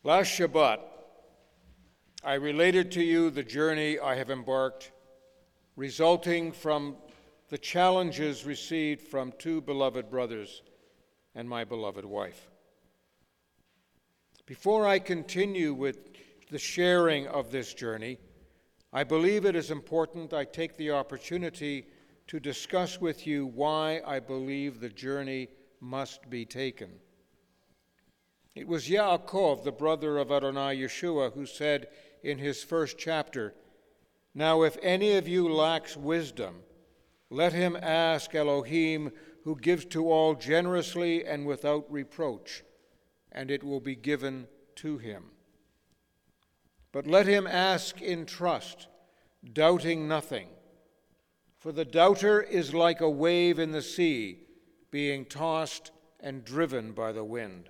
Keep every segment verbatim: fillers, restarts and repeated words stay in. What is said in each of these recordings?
Last Shabbat, I related to you the journey I have embarked, resulting from the challenges received from two beloved brothers and my beloved wife. Before I continue with the sharing of this journey, I believe it is important I take the opportunity to discuss with you why I believe the journey must be taken. It was Yaakov, the brother of Adonai Yeshua, who said in his first chapter, "Now if any of you lacks wisdom, let him ask Elohim, who gives to all generously and without reproach, and it will be given to him. But let him ask in trust, doubting nothing. For the doubter is like a wave in the sea, being tossed and driven by the wind."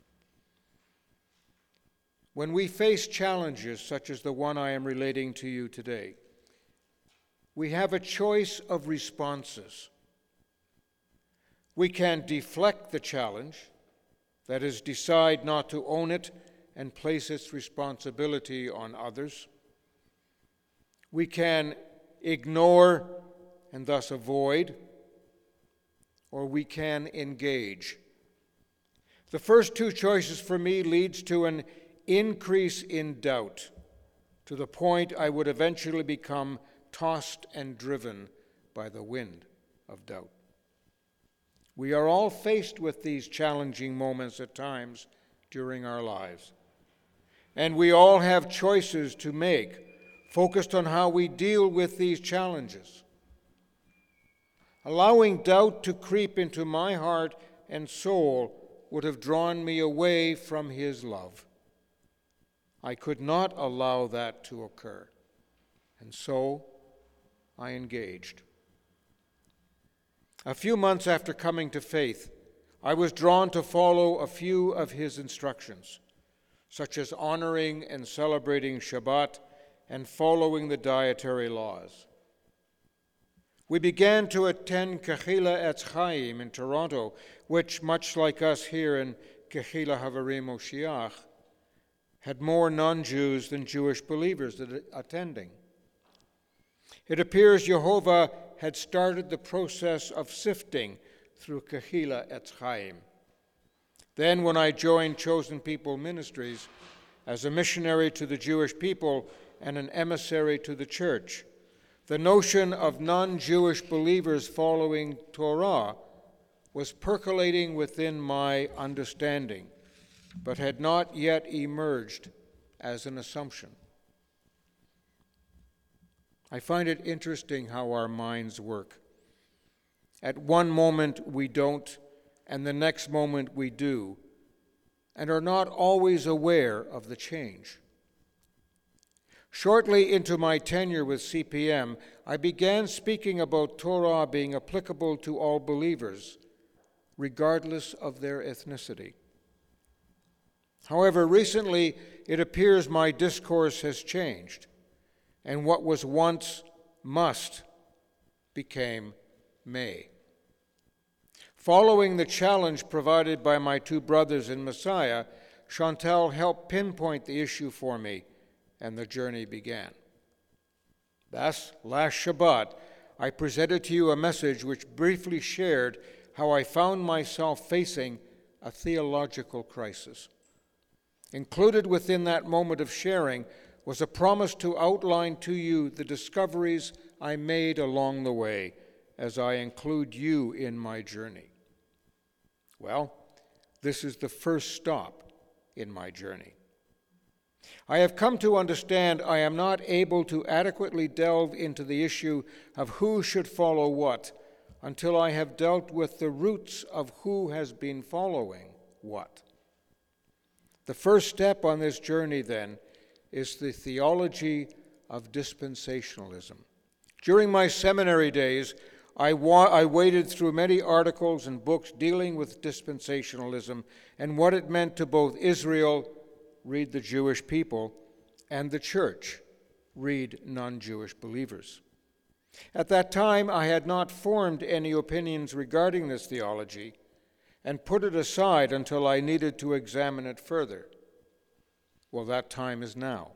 When we face challenges such as the one I am relating to you today, we have a choice of responses. We can deflect the challenge, that is, decide not to own it and place its responsibility on others. We can ignore and thus avoid, or we can engage. The first two choices for me leads to an increase in doubt, to the point I would eventually become tossed and driven by the wind of doubt. We are all faced with these challenging moments at times during our lives, and we all have choices to make, focused on how we deal with these challenges. Allowing doubt to creep into my heart and soul would have drawn me away from His love. I could not allow that to occur, and so I engaged. A few months after coming to faith, I was drawn to follow a few of His instructions, such as honoring and celebrating Shabbat and following the dietary laws. We began to attend Kehillah Etz Chaim in Toronto, which, much like us here in Kehillah Havarim Moshiach, had more non-Jews than Jewish believers attending. It appears Jehovah had started the process of sifting through Kehillah Etz Chaim. Then, when I joined Chosen People Ministries as a missionary to the Jewish people and an emissary to the church, the notion of non-Jewish believers following Torah was percolating within my understanding, but had not yet emerged as an assumption. I find it interesting how our minds work. At one moment we don't, and the next moment we do, and are not always aware of the change. Shortly into my tenure with C P M, I began speaking about Torah being applicable to all believers, regardless of their ethnicity. However, recently it appears my discourse has changed, and what was once must became may. Following the challenge provided by my two brothers in Messiah, Chantal helped pinpoint the issue for me, and the journey began. Thus, last Shabbat, I presented to you a message which briefly shared how I found myself facing a theological crisis. Included within that moment of sharing was a promise to outline to you the discoveries I made along the way as I include you in my journey. Well, this is the first stop in my journey. I have come to understand I am not able to adequately delve into the issue of who should follow what until I have dealt with the roots of who has been following what. The first step on this journey, then, is the theology of dispensationalism. During my seminary days, I, wa- I waded through many articles and books dealing with dispensationalism and what it meant to both Israel, read the Jewish people, and the church, read non-Jewish believers. At that time, I had not formed any opinions regarding this theology and put it aside until I needed to examine it further. Well, that time is now.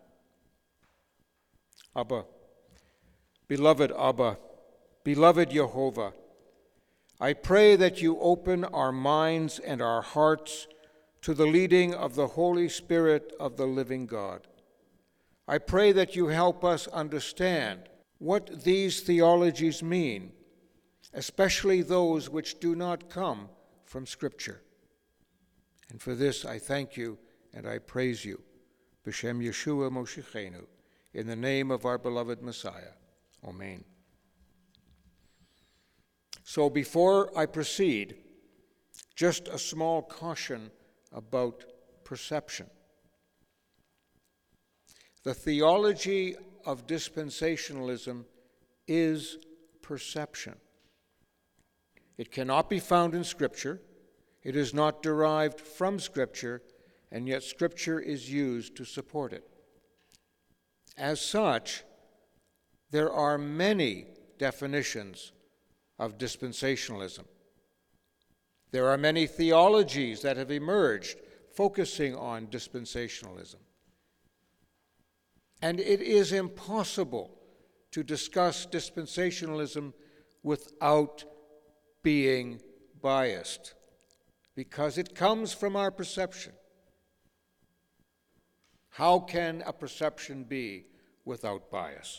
Abba, beloved Abba, beloved Jehovah, I pray that you open our minds and our hearts to the leading of the Holy Spirit of the living God. I pray that you help us understand what these theologies mean, especially those which do not come from Scripture. And for this I thank you and I praise you. B'Shem Yeshua Moshichenu, in the name of our beloved Messiah. Amen. So before I proceed, just a small caution about perception. The theology of dispensationalism is perception. It cannot be found in Scripture. It is not derived from Scripture, and yet Scripture is used to support it. As such, there are many definitions of dispensationalism. There are many theologies that have emerged focusing on dispensationalism. And it is impossible to discuss dispensationalism without being biased, because it comes from our perception. How can a perception be without bias?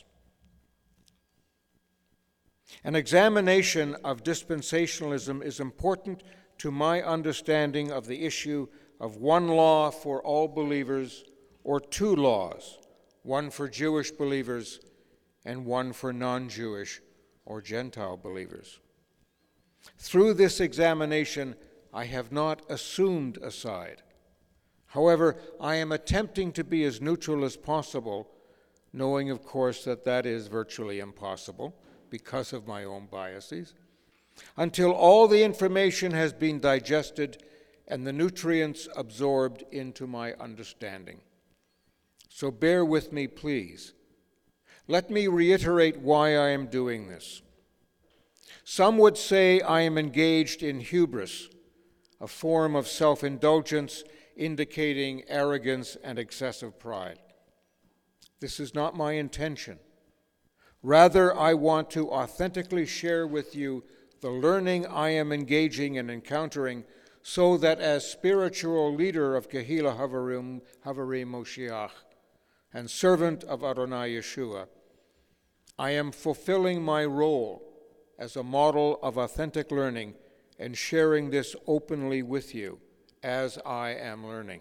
An examination of dispensationalism is important to my understanding of the issue of one law for all believers or two laws, one for Jewish believers and one for non-Jewish or Gentile believers. Through this examination, I have not assumed a side. However, I am attempting to be as neutral as possible, knowing, of course, that that is virtually impossible because of my own biases, until all the information has been digested and the nutrients absorbed into my understanding. So bear with me, please. Let me reiterate why I am doing this. Some would say I am engaged in hubris, a form of self-indulgence indicating arrogance and excessive pride. This is not my intention. Rather, I want to authentically share with you the learning I am engaging and encountering, so that as spiritual leader of Kehillah Havarim, Havarim Moshiach and servant of Adonai Yeshua, I am fulfilling my role as a model of authentic learning and sharing this openly with you as I am learning.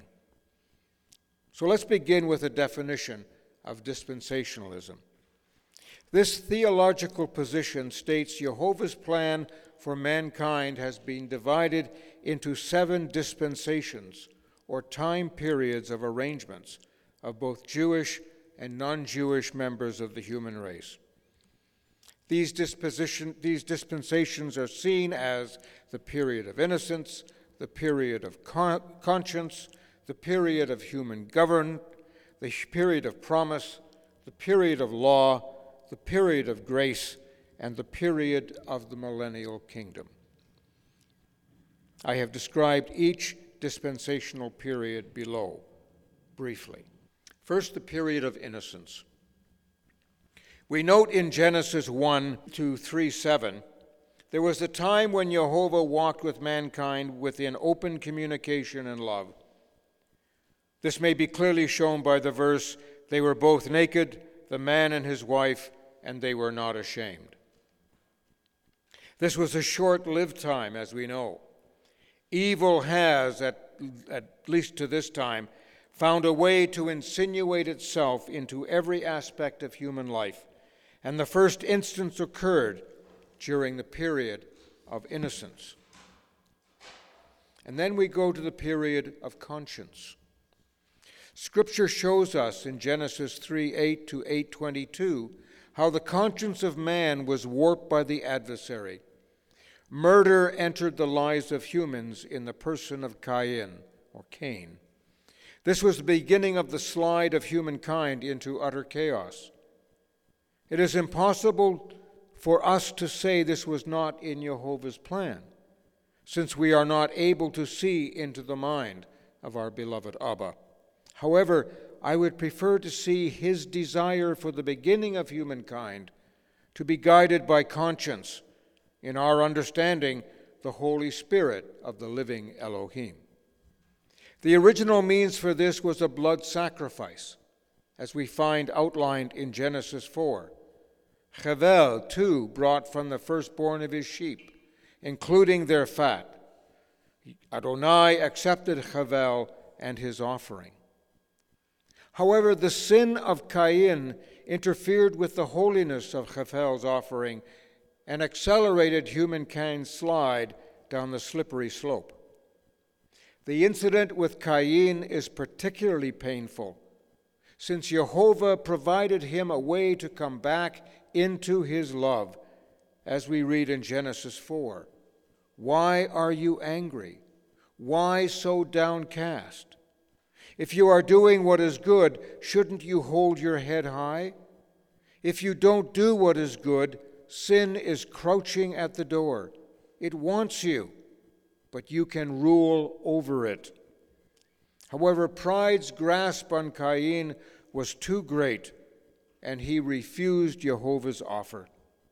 So let's begin with a definition of dispensationalism. This theological position states Jehovah's plan for mankind has been divided into seven dispensations, or time periods of arrangements, of both Jewish and non-Jewish members of the human race. These, disposition, these dispensations are seen as the period of innocence, the period of con- conscience, the period of human government, the period of promise, the period of law, the period of grace, and the period of the millennial kingdom. I have described each dispensational period below, briefly. First, the period of innocence. We note in Genesis one, two, three, seven, there was a time when Jehovah walked with mankind within open communication and love. This may be clearly shown by the verse, they were both naked, the man and his wife, and they were not ashamed. This was a short-lived time, as we know. Evil has, at, at least to this time, found a way to insinuate itself into every aspect of human life, and the first instance occurred during the period of innocence. And then we go to the period of conscience. Scripture shows us in Genesis three, eight to eight twenty-two how the conscience of man was warped by the adversary. Murder entered the lives of humans in the person of Cain, or Cain. This was the beginning of the slide of humankind into utter chaos. It is impossible for us to say this was not in Jehovah's plan, since we are not able to see into the mind of our beloved Abba. However, I would prefer to see his desire for the beginning of humankind to be guided by conscience, in our understanding, the Holy Spirit of the living Elohim. The original means for this was a blood sacrifice, as we find outlined in Genesis four. Hevel, too, brought from the firstborn of his sheep, including their fat. Adonai accepted Hevel and his offering. However, the sin of Cain interfered with the holiness of Hevel's offering and accelerated humankind's slide down the slippery slope. The incident with Cain is particularly painful, since Jehovah provided him a way to come back into his love, as we read in Genesis four. Why are you angry? Why so downcast? If you are doing what is good, shouldn't you hold your head high? If you don't do what is good, sin is crouching at the door. It wants you, but you can rule over it. However, pride's grasp on Cain was too great, and he refused Jehovah's offer.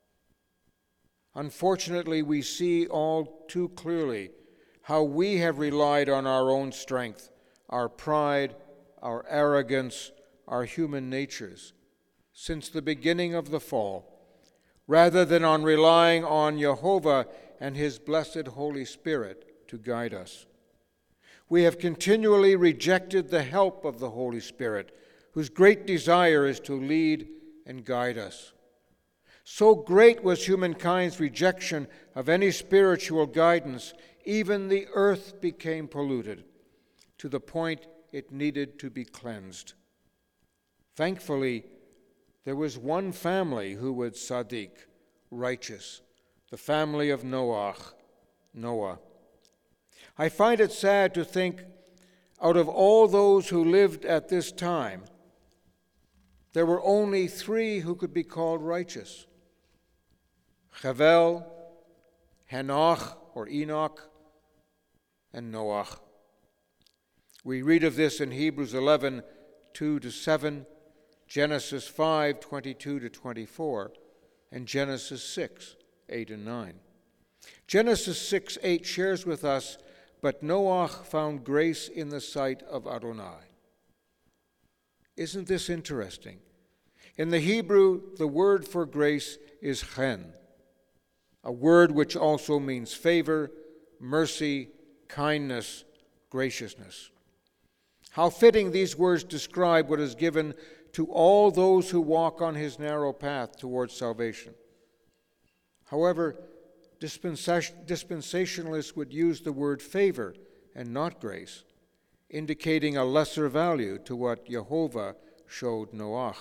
Unfortunately, we see all too clearly how we have relied on our own strength, our pride, our arrogance, our human natures, since the beginning of the fall, rather than on relying on Jehovah and his blessed Holy Spirit to guide us. We have continually rejected the help of the Holy Spirit, whose great desire is to lead and guide us. So great was humankind's rejection of any spiritual guidance, even the earth became polluted, to the point it needed to be cleansed. Thankfully, there was one family who was tzaddik, righteous, the family of Noah, Noah. I find it sad to think, out of all those who lived at this time, there were only three who could be called righteous: Hevel, Henoch, or Enoch, and Noah. We read of this in Hebrews eleven, two to seven, Genesis five, twenty-two to twenty-four, and Genesis six, eight and nine. Genesis six, eight shares with us, "But Noah found grace in the sight of Adonai." Isn't this interesting? In the Hebrew, the word for grace is chen, a word which also means favor, mercy, kindness, graciousness. How fitting these words describe what is given to all those who walk on his narrow path towards salvation. However, dispensationalists would use the word favor and not grace, indicating a lesser value to what Jehovah showed Noah.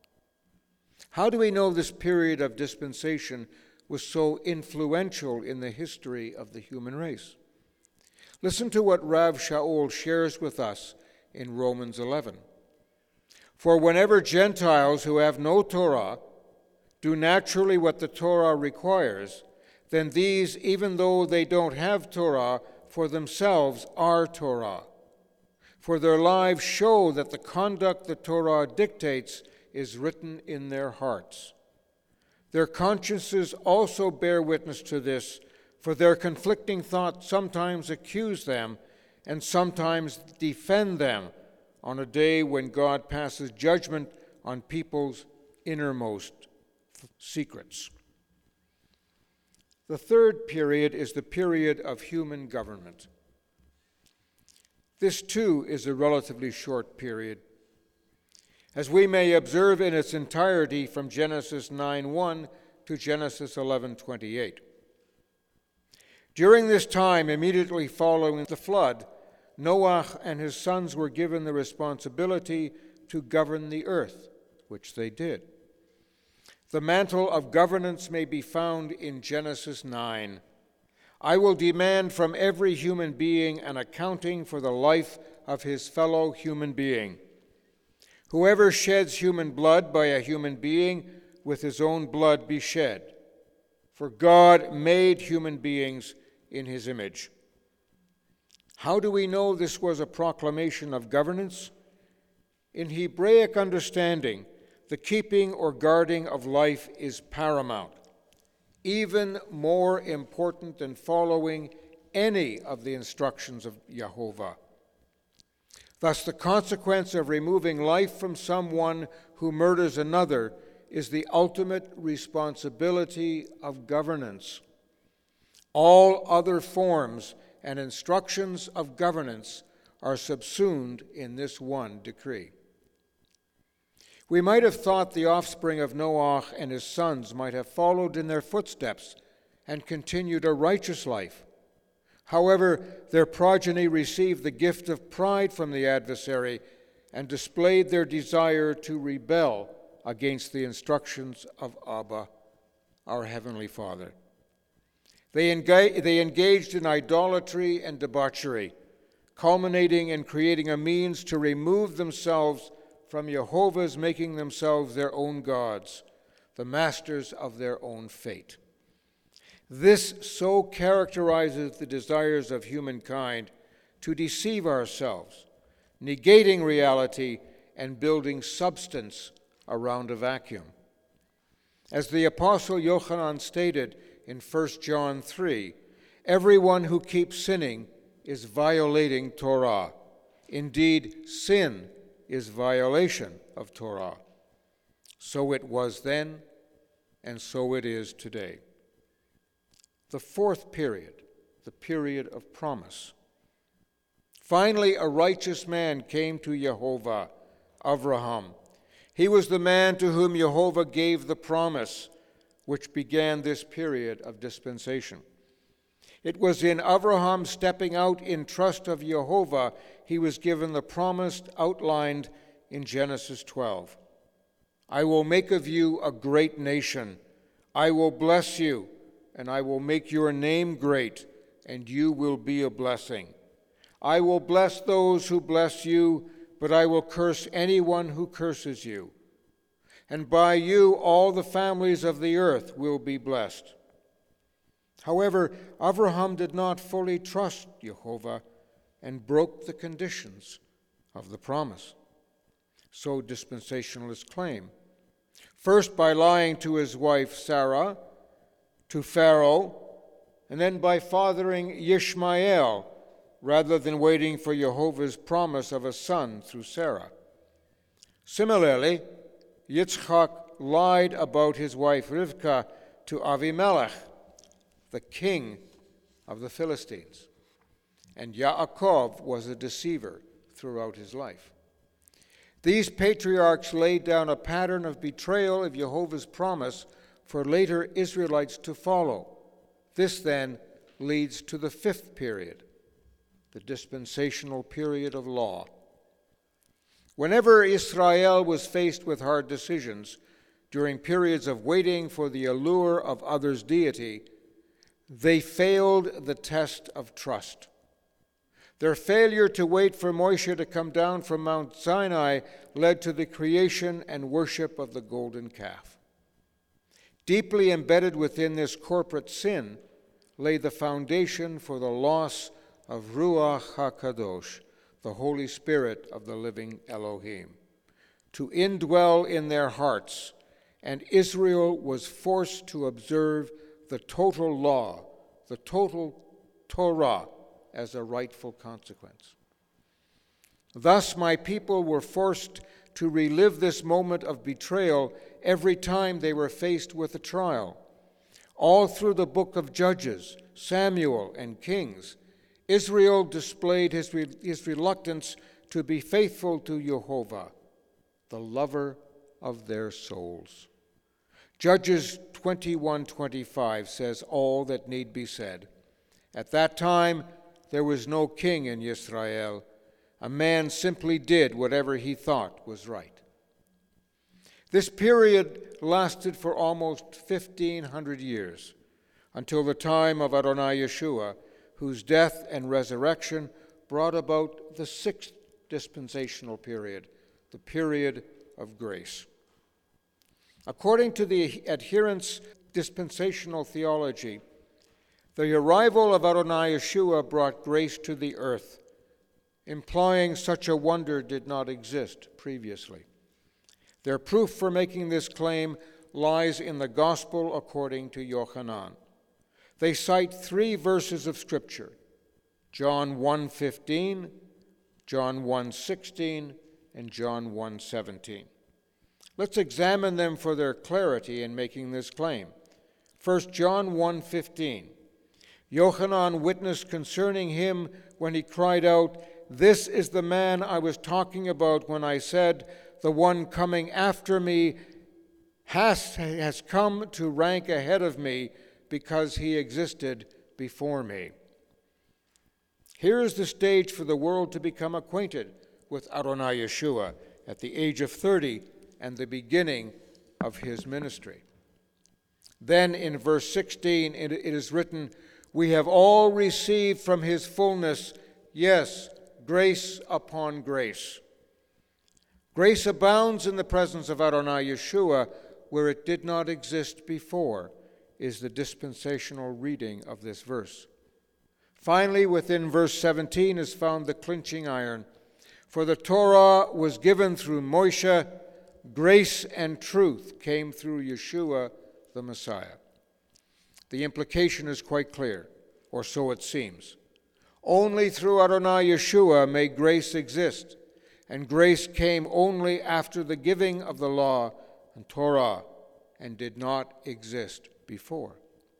How do we know this period of dispensation was so influential in the history of the human race? Listen to what Rav Shaul shares with us in Romans eleven. For whenever Gentiles who have no Torah do naturally what the Torah requires, then these, even though they don't have Torah, for themselves are Torah. For their lives show that the conduct the Torah dictates is written in their hearts. Their consciences also bear witness to this, for their conflicting thoughts sometimes accuse them and sometimes defend them on a day when God passes judgment on people's innermost secrets. The third period is the period of human government. This, too, is a relatively short period, as we may observe in its entirety from Genesis nine one to Genesis eleven twenty-eight. During this time, immediately following the flood, Noah and his sons were given the responsibility to govern the earth, which they did. The mantle of governance may be found in Genesis nine. I will demand from every human being an accounting for the life of his fellow human being. Whoever sheds human blood by a human being, with his own blood be shed. For God made human beings in his image. How do we know this was a proclamation of governance? In Hebraic understanding, the keeping or guarding of life is paramount, even more important than following any of the instructions of Jehovah. Thus, the consequence of removing life from someone who murders another is the ultimate responsibility of governance. All other forms and instructions of governance are subsumed in this one decree. We might have thought the offspring of Noah and his sons might have followed in their footsteps and continued a righteous life. However, their progeny received the gift of pride from the adversary and displayed their desire to rebel against the instructions of Abba, our Heavenly Father. They, enga- they engaged in idolatry and debauchery, culminating in creating a means to remove themselves from Jehovah's, making themselves their own gods, the masters of their own fate. This so characterizes the desires of humankind to deceive ourselves, negating reality and building substance around a vacuum. As the Apostle Yochanan stated in First John three, everyone who keeps sinning is violating Torah. Indeed, sin is violation of Torah. So it was then, and so it is today. The fourth period, the period of promise. Finally, a righteous man came to Jehovah, Avraham. He was the man to whom Jehovah gave the promise, which began this period of dispensation. It was in Avraham stepping out in trust of Jehovah he was given the promise outlined in Genesis twelve. I will make of you a great nation. I will bless you, and I will make your name great, and you will be a blessing. I will bless those who bless you, but I will curse anyone who curses you. And by you all the families of the earth will be blessed. However, Avraham did not fully trust Jehovah and broke the conditions of the promise. So dispensationalists claim. First by lying to his wife Sarah, to Pharaoh, and then by fathering Ishmael, rather than waiting for Jehovah's promise of a son through Sarah. Similarly, Yitzchak lied about his wife Rivkah to Avimelech, the king of the Philistines, and Yaakov was a deceiver throughout his life. These patriarchs laid down a pattern of betrayal of Jehovah's promise for later Israelites to follow. This then leads to the fifth period, the dispensational period of law. Whenever Israel was faced with hard decisions during periods of waiting for the allure of others' deity, they failed the test of trust. Their failure to wait for Moshe to come down from Mount Sinai led to the creation and worship of the golden calf. Deeply embedded within this corporate sin lay the foundation for the loss of Ruach HaKadosh, the Holy Spirit of the living Elohim, to indwell in their hearts, and Israel was forced to observe the total law, the total Torah, as a rightful consequence. Thus, my people were forced to relive this moment of betrayal every time they were faced with a trial. All through the book of Judges, Samuel, and Kings, Israel displayed his, re- his reluctance to be faithful to Jehovah, the lover of their souls. Judges twenty-one twenty-five says all that need be said. At that time, there was no king in Israel. A man simply did whatever he thought was right. This period lasted for almost fifteen hundred years, until the time of Adonai Yeshua, whose death and resurrection brought about the sixth dispensational period, the period of grace. According to the adherents' dispensational theology, the arrival of Adonai Yeshua brought grace to the earth, implying such a wonder did not exist previously. Their proof for making this claim lies in the Gospel according to Yochanan. They cite three verses of Scripture, John one fifteen, John one sixteen, and John one seventeen. Let's examine them for their clarity in making this claim. First, John one fifteen. Yochanan witnessed concerning him when he cried out, "This is the man I was talking about when I said, 'The one coming after me has, has come to rank ahead of me because he existed before me.'" Here is the stage for the world to become acquainted with Adonai Yeshua at the age of thirty and the beginning of his ministry. Then in verse sixteen it is written, "We have all received from his fullness, yes, grace upon grace." Grace abounds in the presence of Adonai Yeshua where it did not exist before, is the dispensational reading of this verse. Finally, within verse seventeen is found the clinching iron. For the Torah was given through Moshe, grace and truth came through Yeshua the Messiah. The implication is quite clear, or so it seems. Only through Adonai Yeshua may grace exist, and grace came only after the giving of the law and Torah, and did not exist before.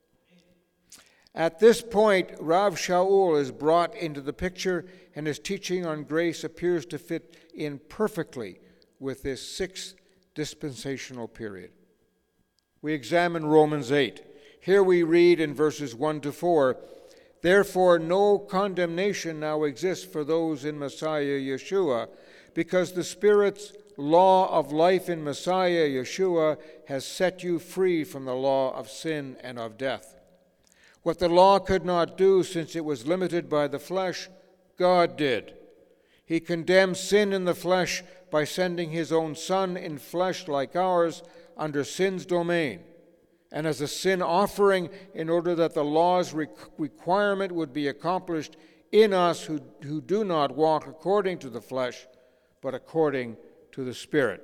At this point, Rav Shaul is brought into the picture, and his teaching on grace appears to fit in perfectly with this sixth dispensational period. We examine Romans eight. Here we read in verses one to four, "Therefore no condemnation now exists for those in Messiah Yeshua, because the Spirit's law of life in Messiah Yeshua has set you free from the law of sin and of death. What the law could not do, since it was limited by the flesh, God did. He condemned sin in the flesh by sending his own Son in flesh like ours under sin's domain, and as a sin offering in order that the law's re- requirement would be accomplished in us who, who do not walk according to the flesh, but according to the Spirit."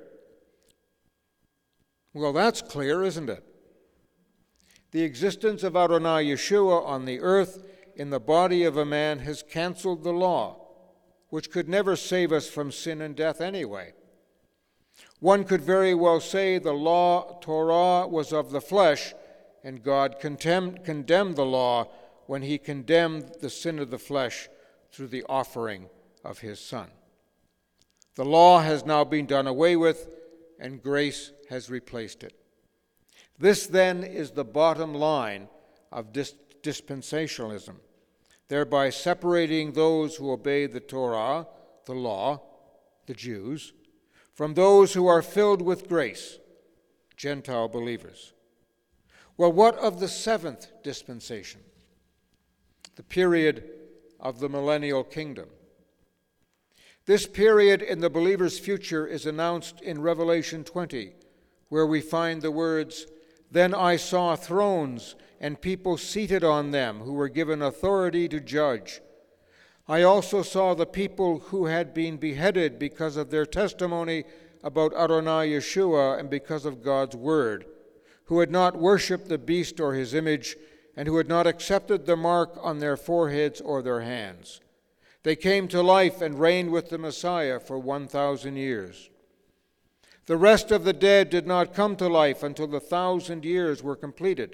Well, that's clear, isn't it? The existence of Adonai Yeshua on the earth in the body of a man has canceled the law, which could never save us from sin and death anyway. One could very well say the law, Torah, was of the flesh, and God condemned, condemned the law when he condemned the sin of the flesh through the offering of his Son. The law has now been done away with, and grace has replaced it. This, then, is the bottom line of dis- dispensationalism, thereby separating those who obey the Torah, the law, the Jews, from those who are filled with grace, Gentile believers. Well, what of the seventh dispensation, the period of the millennial kingdom? This period in the believer's future is announced in Revelation twenty, where we find the words, "Then I saw thrones and people seated on them who were given authority to judge. I also saw the people who had been beheaded because of their testimony about Adonai Yeshua and because of God's word, who had not worshipped the beast or his image, and who had not accepted the mark on their foreheads or their hands. They came to life and reigned with the Messiah for one thousand years. The rest of the dead did not come to life until the thousand years were completed.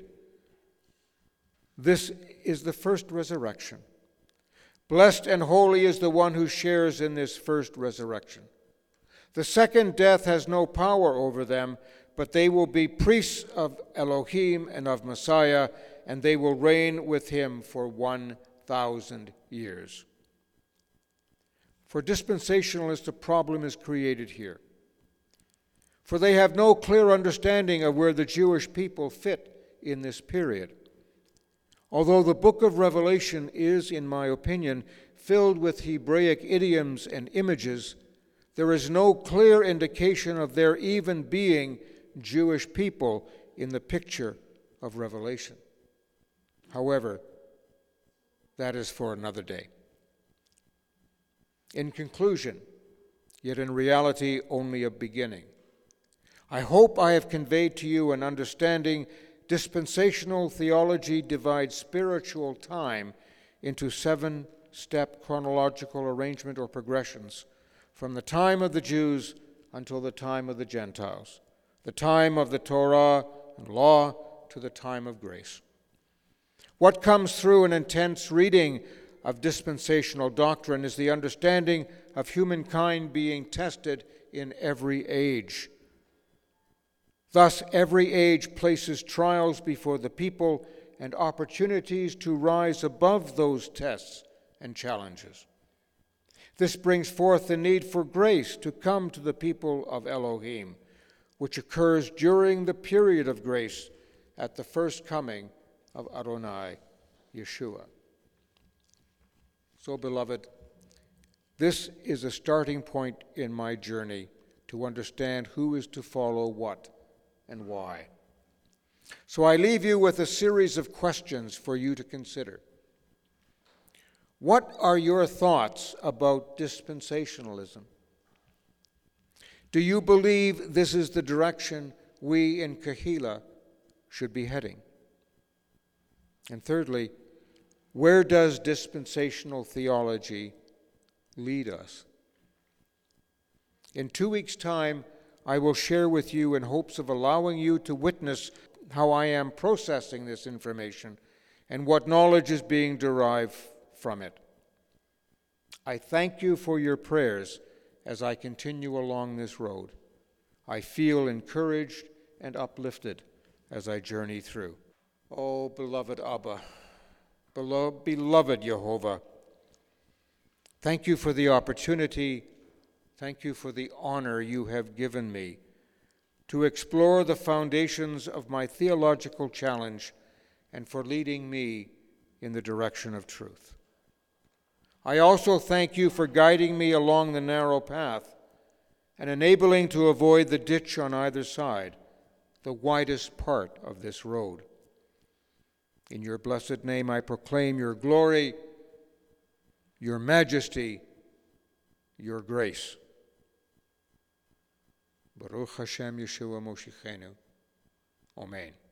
This is the first resurrection. Blessed and holy is the one who shares in this first resurrection. The second death has no power over them, but they will be priests of Elohim and of Messiah, and they will reign with him for one thousand years. For dispensationalists, a problem is created here. For they have no clear understanding of where the Jewish people fit in this period. Although the book of Revelation is, in my opinion, filled with Hebraic idioms and images, there is no clear indication of there even being Jewish people in the picture of Revelation. However, that is for another day. In conclusion, yet in reality only a beginning, I hope I have conveyed to you an understanding dispensational theology divides spiritual time into seven-step chronological arrangement or progressions from the time of the Jews until the time of the Gentiles, the time of the Torah and law to the time of grace. What comes through an intense reading of dispensational doctrine is the understanding of humankind being tested in every age. Thus, every age places trials before the people and opportunities to rise above those tests and challenges. This brings forth the need for grace to come to the people of Elohim, which occurs during the period of grace at the first coming of Adonai, Yeshua. So, beloved, this is a starting point in my journey to understand who is to follow what and why. So I leave you with a series of questions for you to consider. What are your thoughts about dispensationalism? Do you believe this is the direction we in Kehillah should be heading? And thirdly, where does dispensational theology lead us? In two weeks' time, I will share with you in hopes of allowing you to witness how I am processing this information and what knowledge is being derived from it. I thank you for your prayers as I continue along this road. I feel encouraged and uplifted as I journey through. Oh, beloved Abba, beloved Jehovah, thank you for the opportunity, thank you for the honor you have given me to explore the foundations of my theological challenge and for leading me in the direction of truth. I also thank you for guiding me along the narrow path and enabling to avoid the ditch on either side, the widest part of this road. In your blessed name I proclaim your glory, your majesty, your grace. Baruch Hashem Yeshua Moshichenu. Amen.